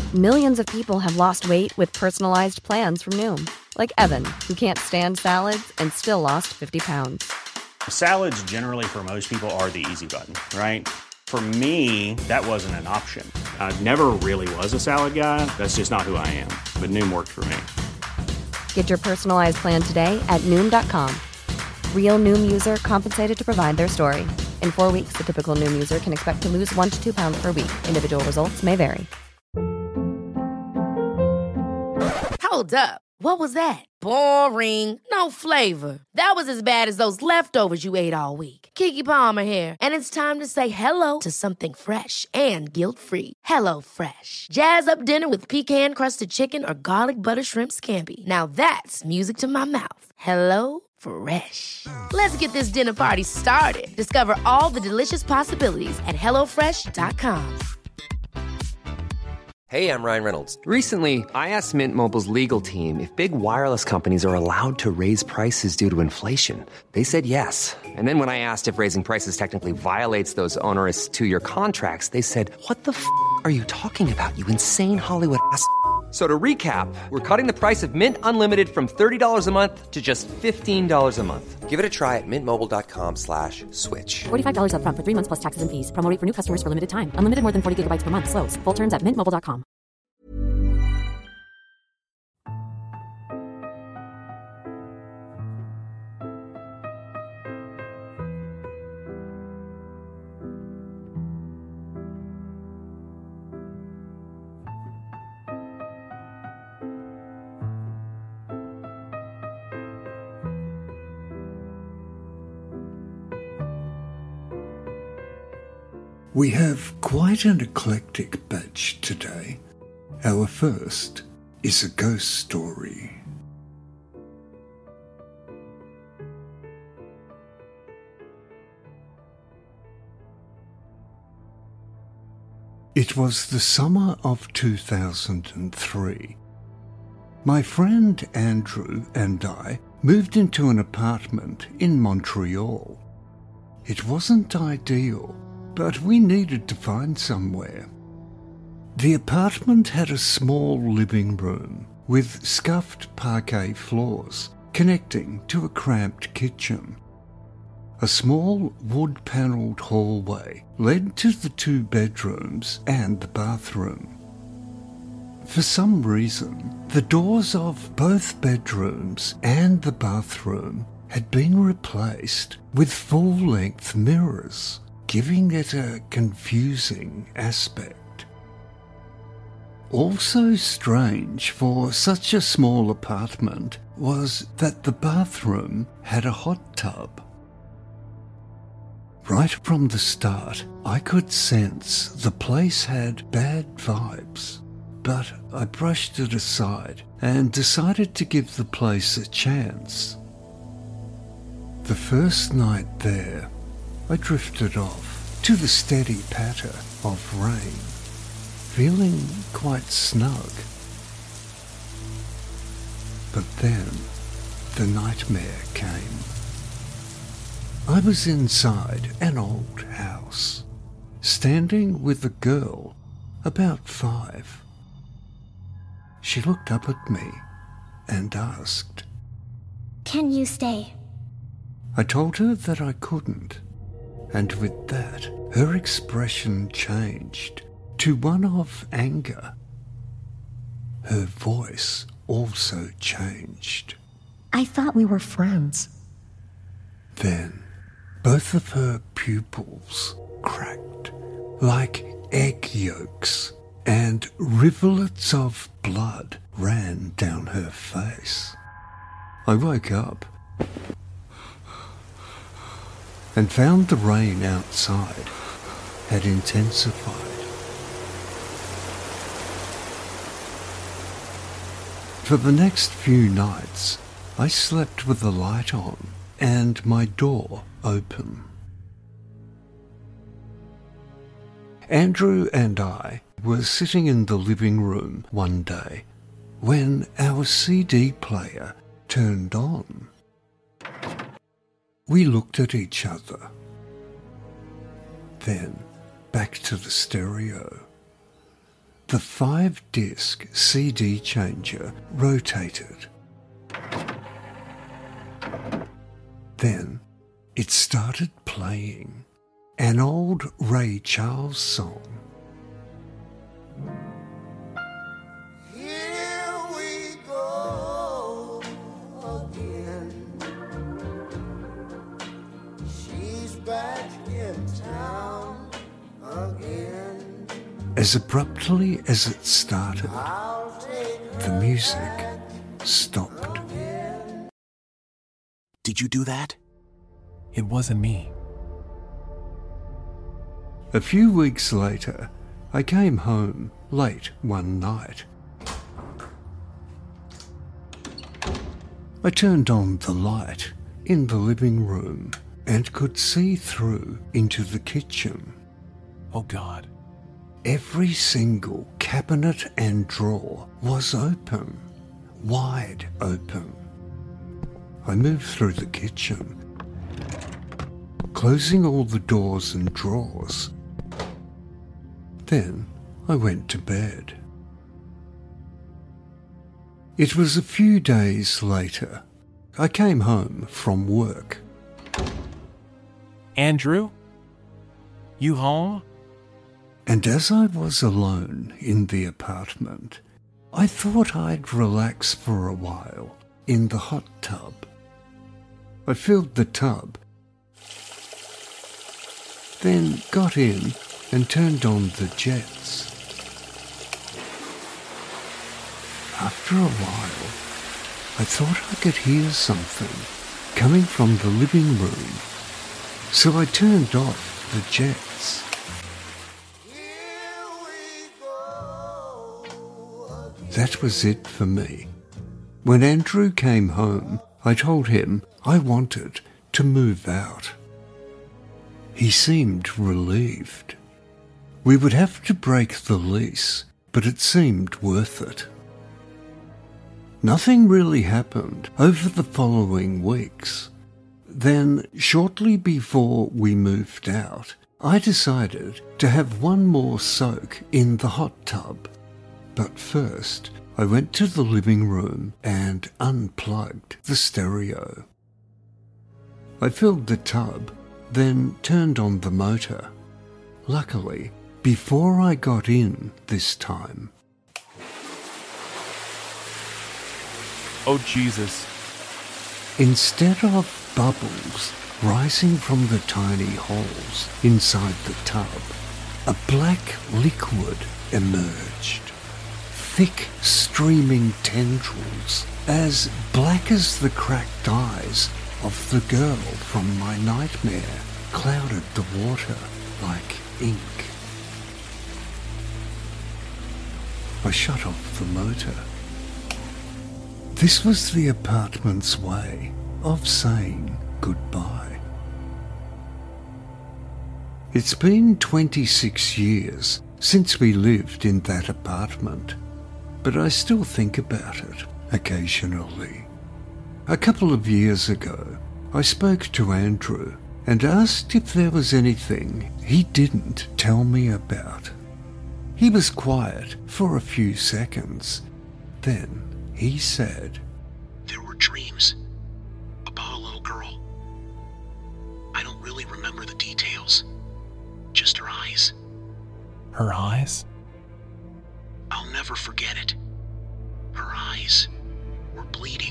Millions of people have lost weight with personalized plans from Noom. Like Evan, who can't stand salads and still lost 50 pounds. Salads generally for most people are the easy button, right? For me, that wasn't an option. I never really was a salad guy. That's just not who I am. But Noom worked for me. Get your personalized plan today at Noom.com. Real Noom user compensated to provide their story. In 4 weeks, the typical Noom user can expect to lose 1 to 2 pounds per week. Individual results may vary. Hold up. What was that? Boring. No flavor. That was as bad as those leftovers you ate all week. Keke Palmer here, and it's time to say hello to something fresh and guilt-free. Hello Fresh. Jazz up dinner with pecan-crusted chicken or garlic butter shrimp scampi. Now that's music to my mouth. Hello Fresh. Let's get this dinner party started. Discover all the delicious possibilities at hellofresh.com. Hey, I'm Ryan Reynolds. Recently, I asked Mint Mobile's legal team if big wireless companies are allowed to raise prices due to inflation. They said yes. And then when I asked if raising prices technically violates those onerous two-year contracts, they said, "What the f*** are you talking about, you insane Hollywood ass?" So to recap, we're cutting the price of Mint Unlimited from $30 a month to just $15 a month. Give it a try at mintmobile.com/switch. $45 up front for 3 months plus taxes and fees. Promo rate for new customers for limited time. Unlimited more than 40 gigabytes per month. Slows full terms at mintmobile.com. We have quite an eclectic batch today. Our first is a ghost story. It was the summer of 2003. My friend Andrew and I moved into an apartment in Montreal. It wasn't ideal, but we needed to find somewhere. The apartment had a small living room with scuffed parquet floors connecting to a cramped kitchen. A small wood-panelled hallway led to the 2 bedrooms and the bathroom. For some reason, the doors of both bedrooms and the bathroom had been replaced with full-length mirrors, giving it a confusing aspect. Also strange for such a small apartment was that the bathroom had a hot tub. Right from the start, I could sense the place had bad vibes, but I brushed it aside and decided to give the place a chance. The first night there, I drifted off to the steady patter of rain, feeling quite snug. But then the nightmare came. I was inside an old house, standing with a girl about 5. She looked up at me and asked, "Can you stay?" I told her that I couldn't. And with that, her expression changed to one of anger. Her voice also changed. "I thought we were friends." Then, both of her pupils cracked like egg yolks, and rivulets of blood ran down her face. I woke up and found the rain outside had intensified. For the next few nights, I slept with the light on and my door open. Andrew and I were sitting in the living room one day when our CD player turned on. We looked at each other, then back to the stereo. the 5-disc CD changer rotated. Then it started playing an old Ray Charles song. Here we go again. She's back in town again. As abruptly as it started, the music stopped. Did you do that? It wasn't me. A few weeks later, I came home late one night. I turned on the light in the living room and could see through into the kitchen. Oh God. Every single cabinet and drawer was open, wide open. I moved through the kitchen, closing all the doors and drawers. Then I went to bed. It was a few days later. I came home from work. Andrew? You home? And as I was alone in the apartment, I thought I'd relax for a while in the hot tub. I filled the tub, then got in and turned on the jets. After a while, I thought I could hear something coming from the living room, so I turned off the jets. That was it for me. When Andrew came home, I told him I wanted to move out. He seemed relieved. We would have to break the lease, but it seemed worth it. Nothing really happened over the following weeks. Then, shortly before we moved out, I decided to have one more soak in the hot tub. But first, I went to the living room and unplugged the stereo. I filled the tub, then turned on the motor. Luckily, before I got in this time. Oh, Jesus. Instead of bubbles rising from the tiny holes inside the tub, a black liquid emerged. Thick, streaming tendrils, as black as the cracked eyes of the girl from my nightmare, clouded the water like ink. I shut off the motor. This was the apartment's way of saying goodbye. It's been 26 years since we lived in that apartment, but I still think about it occasionally. A couple of years ago, I spoke to Andrew and asked if there was anything he didn't tell me about. He was quiet for a few seconds. Then he said, "There were dreams about a little girl. I don't really remember the details, just her eyes." Her eyes? I'll never forget it. Her eyes were bleeding.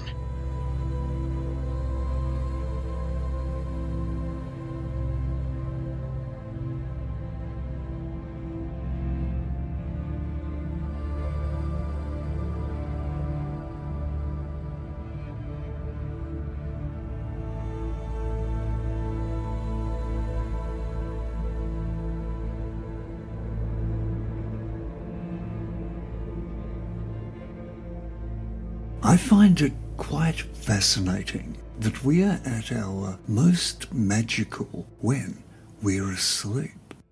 I find it quite fascinating that we are at our most magical when we're asleep.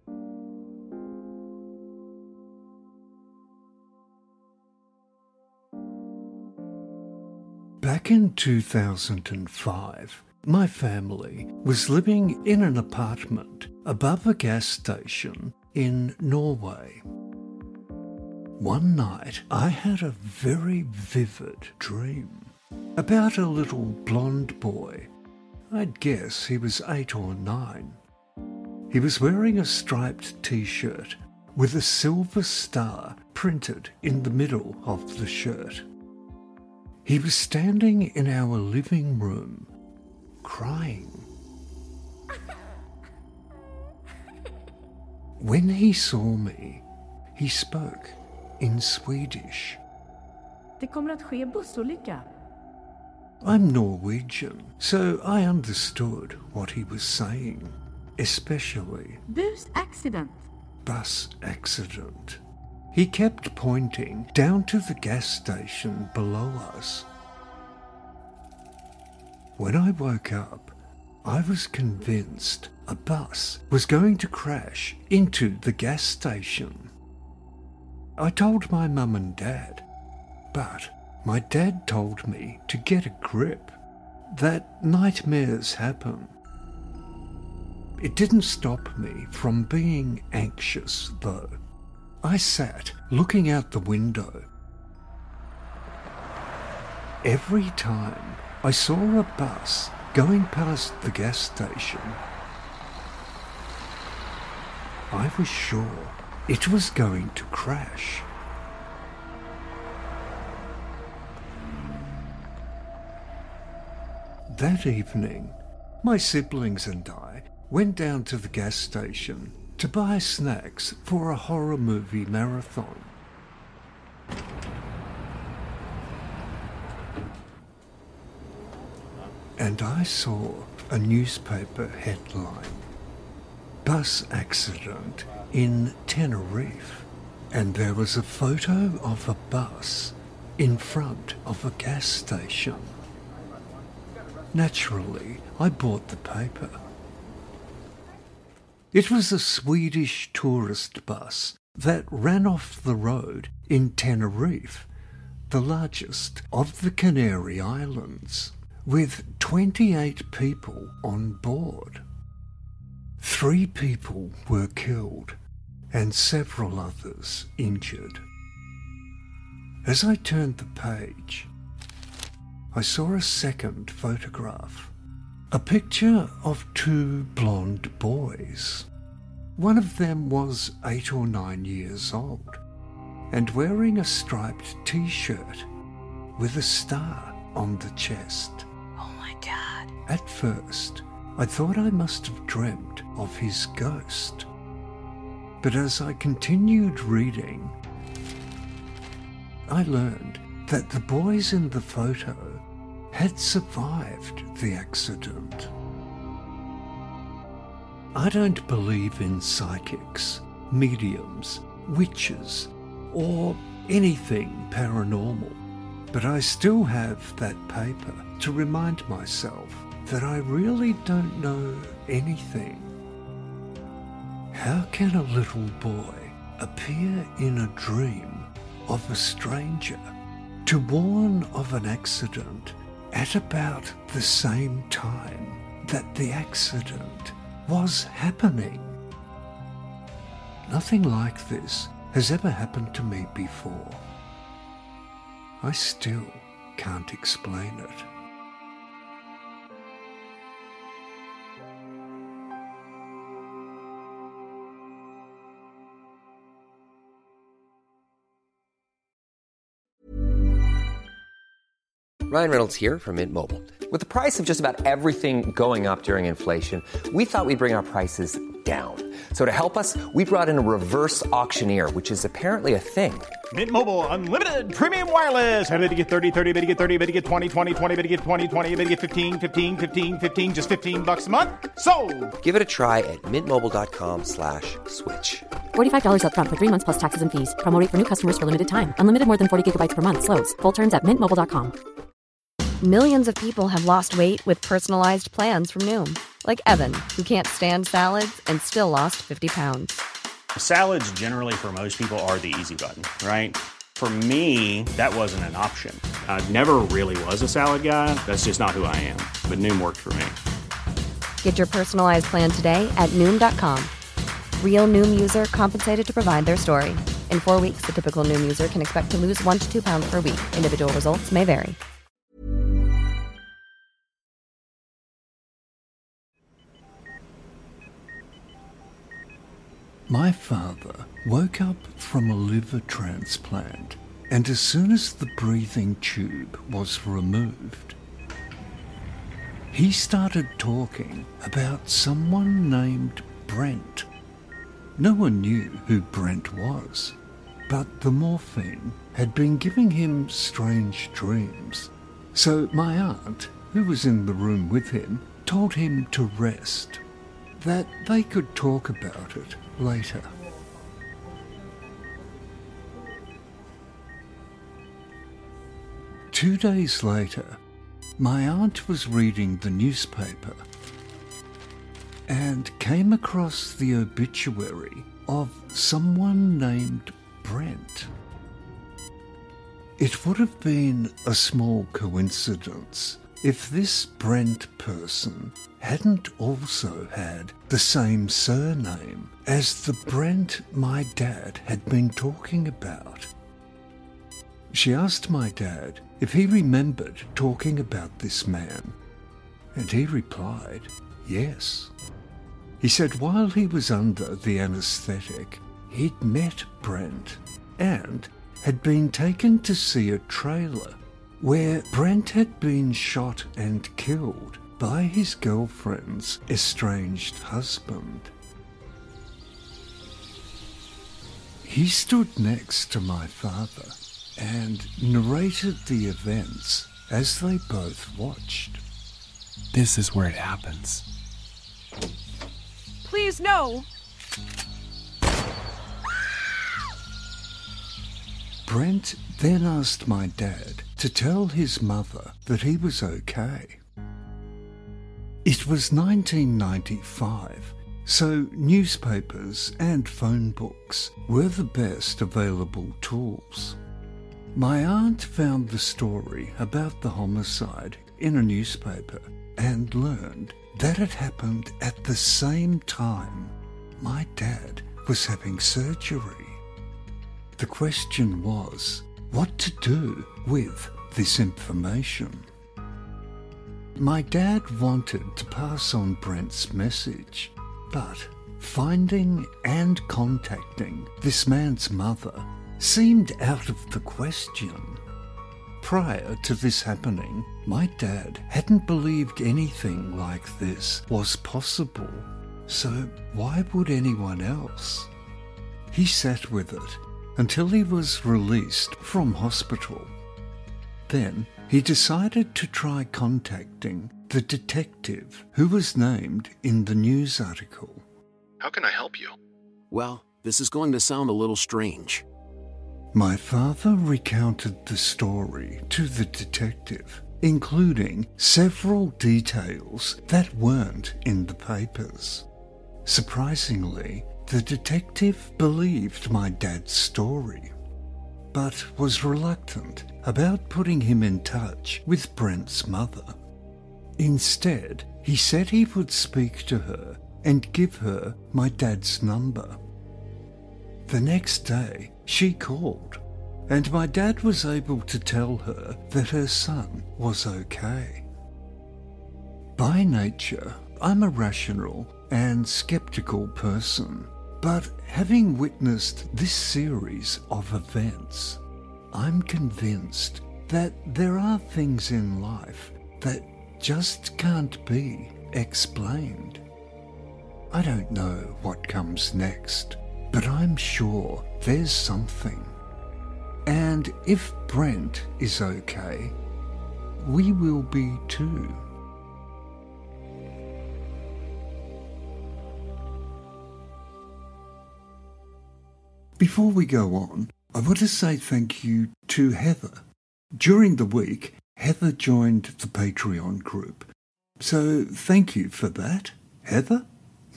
Back in 2005, my family was living in an apartment above a gas station in Norway. One night I had a very vivid dream about a little blonde boy. I'd guess he was 8 or 9. He was wearing a striped t-shirt with a silver star printed in the middle of the shirt. He was standing in our living room, crying. When he saw me, he spoke in Swedish. Det kommer att ske bussolycka. I'm Norwegian, so I understood what he was saying, especially Bus accident. bus accident. He kept pointing down to the gas station below us. When I woke up, I was convinced a bus was going to crash into the gas station. I told my mum and dad, but my dad told me to get a grip, that nightmares happen. It didn't stop me from being anxious, though. I sat looking out the window. Every time I saw a bus going past the gas station, I was sure it was going to crash. That evening, my siblings and I went down to the gas station to buy snacks for a horror movie marathon. And I saw a newspaper headline, "Bus Accident in Tenerife," and there was a photo of a bus in front of a gas station. Naturally, I bought the paper. It was a Swedish tourist bus that ran off the road in Tenerife, the largest of the Canary Islands, with 28 people on board. 3 people were killed and several others injured. As I turned the page, I saw a second photograph. A picture of 2 blonde boys. One of them was 8 or 9 years old and wearing a striped t-shirt with a star on the chest. Oh my God. At first, I thought I must have dreamt of his ghost. But as I continued reading, I learned that the boys in the photo had survived the accident. I don't believe in psychics, mediums, witches, or anything paranormal, but I still have that paper to remind myself that I really don't know anything. How can a little boy appear in a dream of a stranger to warn of an accident at about the same time that the accident was happening? Nothing like this has ever happened to me before. I still can't explain it. Ryan Reynolds here from Mint Mobile. With the price of just about everything going up during inflation, we thought we'd bring our prices down. So to help us, we brought in a reverse auctioneer, which is apparently a thing. Mint Mobile Unlimited Premium Wireless. How to get 30, 30, bit to get 30, bit to get 20, 20, 20, bit to get 20, 20, bit to get 15, 15, 15, 15, just $15 a month? Sold! Give it a try at mintmobile.com/switch. $45 up front for 3 months plus taxes and fees. Promo rate for new customers for limited time. Unlimited more than 40 gigabytes per month. Slows full terms at mintmobile.com. Millions of people have lost weight with personalized plans from Noom. Like Evan, who can't stand salads and still lost 50 pounds. Salads generally for most people are the easy button, right? For me, that wasn't an option. I never really was a salad guy. That's just not who I am. But Noom worked for me. Get your personalized plan today at Noom.com. Real Noom user compensated to provide their story. In 4 weeks, the typical Noom user can expect to lose 1 to 2 pounds per week. Individual results may vary. My father woke up from a liver transplant, and as soon as the breathing tube was removed, he started talking about someone named Brent. No one knew who Brent was, but the morphine had been giving him strange dreams. So my aunt, who was in the room with him, told him to rest, that they could talk about it later. Two days later, my aunt was reading the newspaper and came across the obituary of someone named Brent. It would have been a small coincidence if this Brent person hadn't also had the same surname as the Brent my dad had been talking about. She asked my dad if he remembered talking about this man, and he replied, yes. He said while he was under the anaesthetic, he'd met Brent and had been taken to see a trailer where Brent had been shot and killed by his girlfriend's estranged husband. He stood next to my father and narrated the events as they both watched. This is where it happens. Please, no! Brent then asked my dad to tell his mother that he was okay. It was 1995, so newspapers and phone books were the best available tools. My aunt found the story about the homicide in a newspaper and learned that it happened at the same time my dad was having surgery. The question was what to do with this information. My dad wanted to pass on Brent's message, but finding and contacting this man's mother seemed out of the question. Prior to this happening, my dad hadn't believed anything like this was possible, so why would anyone else? He sat with it until he was released from hospital. Then he decided to try contacting the detective who was named in the news article. How can I help you? Well, this is going to sound a little strange. My father recounted the story to the detective, including several details that weren't in the papers. Surprisingly, the detective believed my dad's story, but was reluctant about putting him in touch with Brent's mother. Instead, he said he would speak to her and give her my dad's number. The next day, she called, and my dad was able to tell her that her son was okay. By nature, I'm a rational and skeptical person, but having witnessed this series of events, I'm convinced that there are things in life that just can't be explained. I don't know what comes next, but I'm sure there's something. And if Brent is okay, we will be too. Before we go on, I want to say thank you to Heather. During the week, Heather joined the Patreon group. So thank you for that, Heather.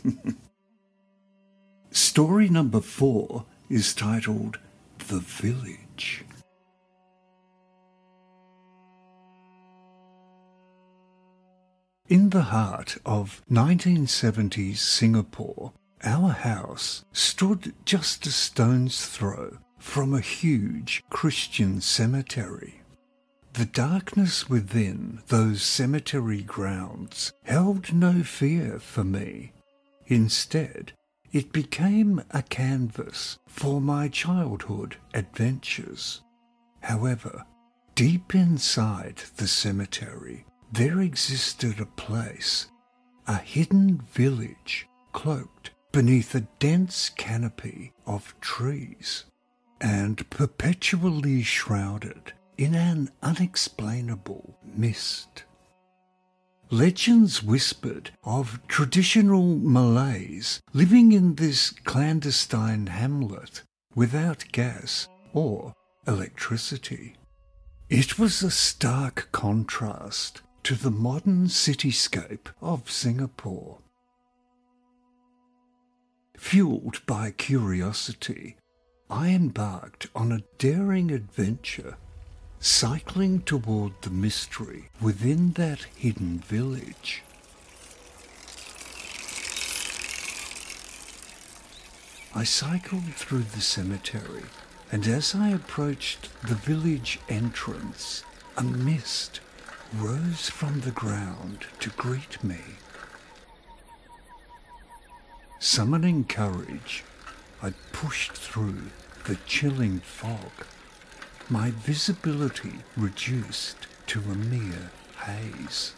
Story number 4 is titled The Village. In the heart of 1970s Singapore, our house stood just a stone's throw from a huge Christian cemetery. The darkness within those cemetery grounds held no fear for me. Instead, it became a canvas for my childhood adventures. However, deep inside the cemetery, there existed a place, a hidden village cloaked beneath a dense canopy of trees and perpetually shrouded in an unexplainable mist. Legends whispered of traditional Malays living in this clandestine hamlet without gas or electricity. It was a stark contrast to the modern cityscape of Singapore. Fueled by curiosity, I embarked on a daring adventure, cycling toward the mystery within that hidden village. I cycled through the cemetery, and as I approached the village entrance, a mist rose from the ground to greet me. Summoning courage, I pushed through the chilling fog, my visibility reduced to a mere haze.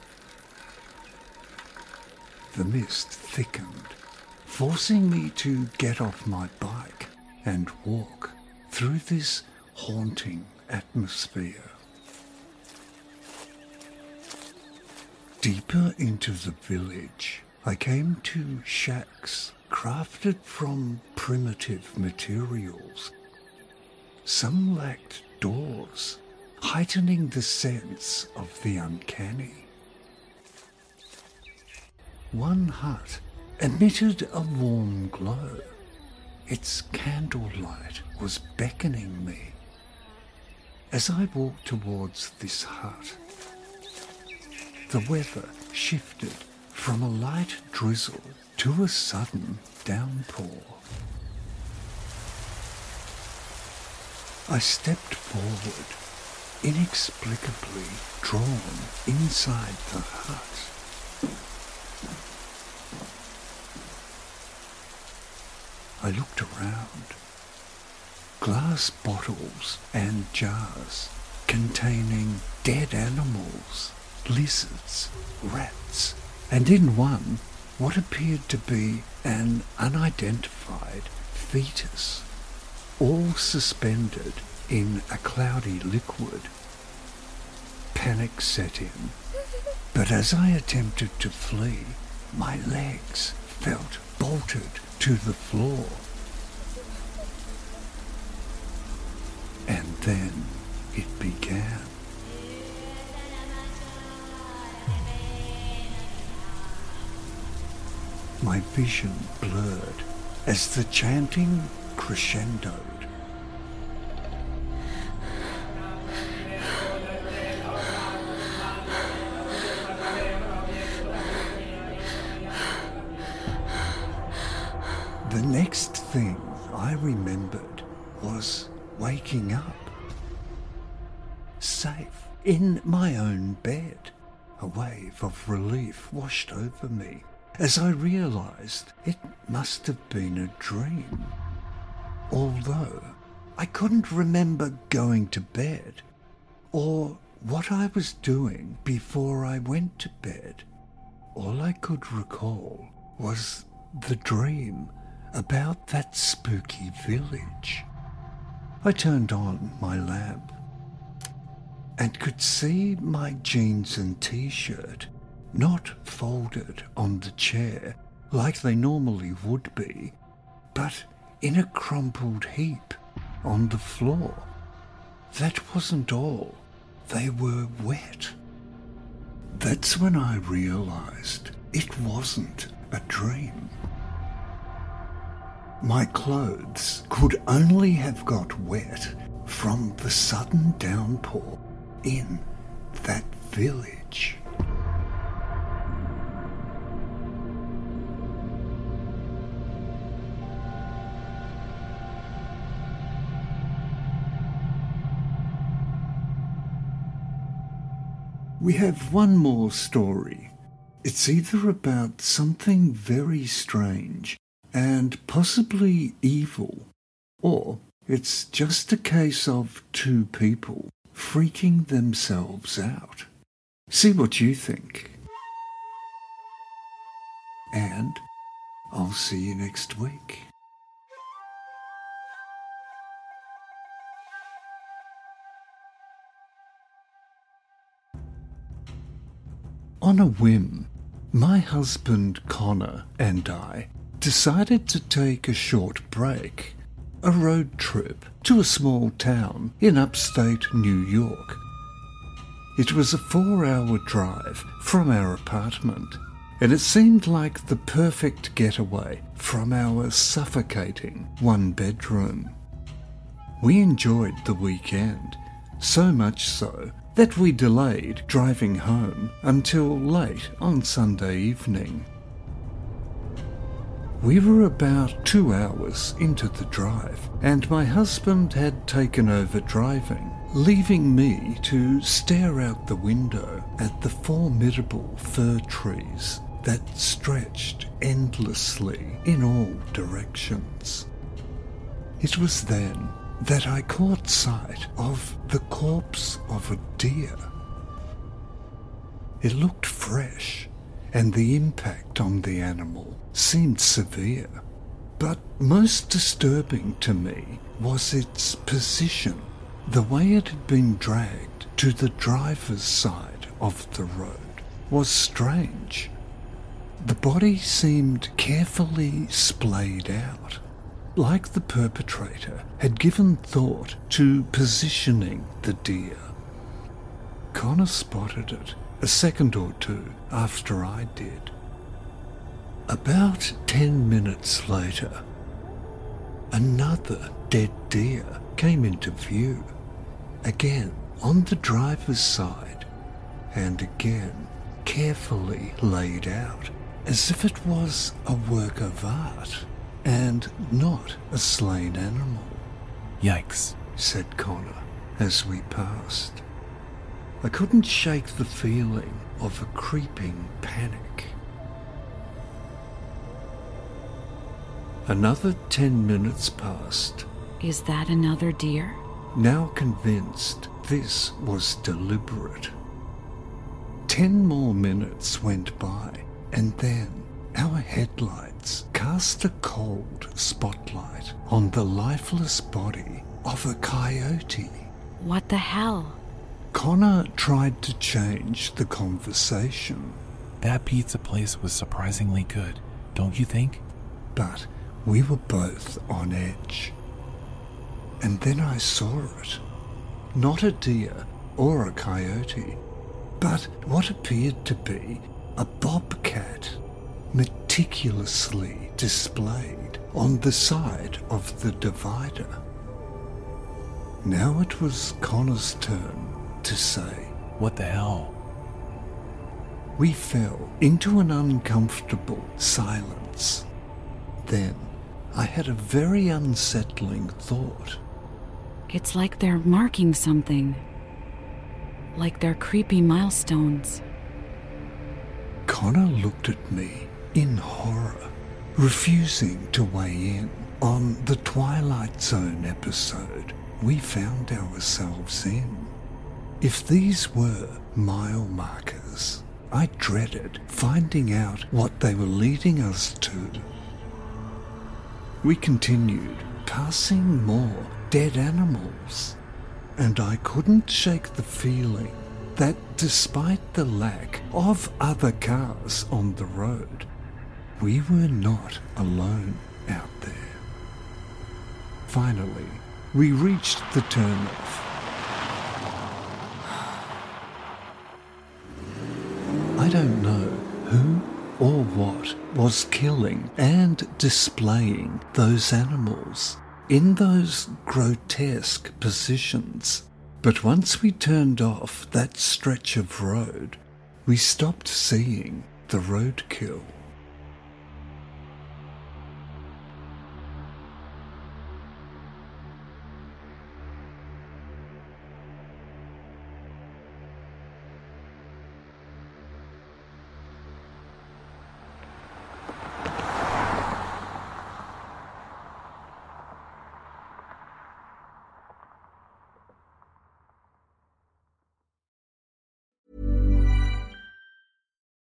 The mist thickened, forcing me to get off my bike and walk through this haunting atmosphere. Deeper into the village, I came to shacks crafted from primitive materials. Some lacked doors, heightening the sense of the uncanny. One hut emitted a warm glow. Its candlelight was beckoning me. As I walked towards this hut, the weather shifted from a light drizzle to a sudden downpour. I stepped forward, inexplicably drawn inside the hut. I looked around. Glass bottles and jars containing dead animals, lizards, rats, and in one, what appeared to be an unidentified fetus, all suspended in a cloudy liquid. Panic set in, but as I attempted to flee, my legs felt bolted to the floor. And then it began. My vision blurred as the chanting crescendoed. The next thing I remembered was waking up, safe in my own bed. A wave of relief washed over me as I realized it must have been a dream. Although I couldn't remember going to bed or what I was doing before I went to bed, all I could recall was the dream about that spooky village. I turned on my lamp and could see my jeans and t-shirt not folded on the chair like they normally would be, but in a crumpled heap on the floor. That wasn't all. They were wet. That's when I realized it wasn't a dream. My clothes could only have got wet from the sudden downpour in that village. We have one more story. It's either about something very strange and possibly evil, or it's just a case of two people freaking themselves out. See what you think. And I'll see you next week. On a whim, my husband Connor and I decided to take a short break, a road trip to a small town in upstate New York. It was a 4-hour drive from our apartment, and it seemed like the perfect getaway from our suffocating one-bedroom. We enjoyed the weekend, so much so that we delayed driving home until late on Sunday evening. We were about 2 hours into the drive, and my husband had taken over driving, leaving me to stare out the window at the formidable fir trees that stretched endlessly in all directions. It was then that I caught sight of the corpse of a deer. It looked fresh, and the impact on the animal seemed severe. But most disturbing to me was its position, the way it had been dragged to the driver's side of the road was strange. The body seemed carefully splayed out, like the perpetrator had given thought to positioning the deer. Connor spotted it a second or two after I did. About 10 minutes later, another dead deer came into view, again on the driver's side, and again carefully laid out, as if it was a work of art and not a slain animal. Yikes, said Connor as we passed. I couldn't shake the feeling of a creeping panic. Another 10 minutes passed. Is that another deer? Now convinced this was deliberate. 10 more minutes went by, and then our headlights cast a cold spotlight on the lifeless body of a coyote. What the hell? Connor tried to change the conversation. That pizza place was surprisingly good, don't you think? But we were both on edge. And then I saw it. Not a deer or a coyote, but what appeared to be a bobcat, meticulously displayed on the side of the divider. Now it was Connor's turn to say, "What the hell?" We fell into an uncomfortable silence. Then I had a very unsettling thought. It's like they're marking something. Like they're creepy milestones. Connor looked at me in horror, refusing to weigh in on the Twilight Zone episode we found ourselves in. If these were mile markers, I dreaded finding out what they were leading us to. We continued, passing more dead animals, and I couldn't shake the feeling that despite the lack of other cars on the road, we were not alone out there. Finally, we reached the turnoff. I don't know who or what was killing and displaying those animals in those grotesque positions, but once we turned off that stretch of road, we stopped seeing the roadkill.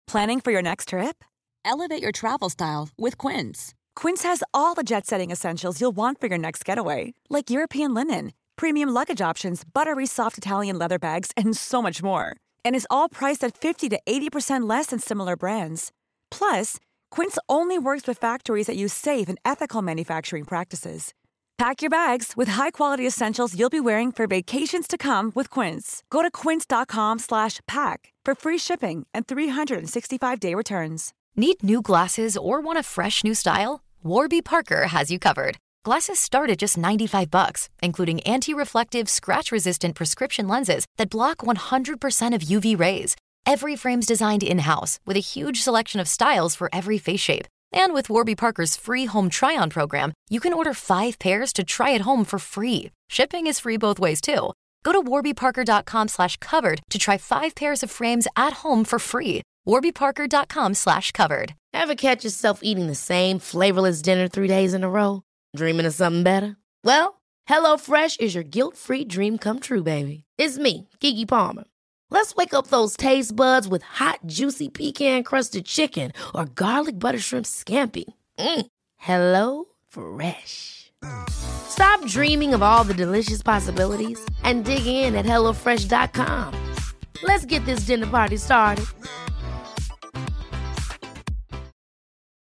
Planning for your next trip? Elevate your travel style with Quince. Quince has all the jet-setting essentials you'll want for your next getaway, like European linen, premium luggage options, buttery soft Italian leather bags, and so much more. And is all priced at 50 to 80% less than similar brands. Plus, Quince only works with factories that use safe and ethical manufacturing practices. Pack your bags with high-quality essentials you'll be wearing for vacations to come with Quince. Go to quince.com/pack for free shipping and 365-day returns. Need new glasses or want a fresh new style? Warby Parker has you covered. Glasses start at just $95, including anti-reflective, scratch-resistant prescription lenses that block 100% of UV rays. Every frame's designed in-house with a huge selection of styles for every face shape. And with Warby Parker's free home try-on program, you can order 5 pairs to try at home for free. Shipping is free both ways, too. Go to warbyparker.com/covered to try 5 pairs of frames at home for free. warbyparker.com/covered. Ever catch yourself eating the same flavorless dinner 3 days in a row? Dreaming of something better? Well, HelloFresh is your guilt-free dream come true, baby. It's me, Keke Palmer. Let's wake up those taste buds with hot, juicy pecan-crusted chicken or garlic butter shrimp scampi. Hello Fresh. Stop dreaming of all the delicious possibilities and dig in at HelloFresh.com. Let's get this dinner party started.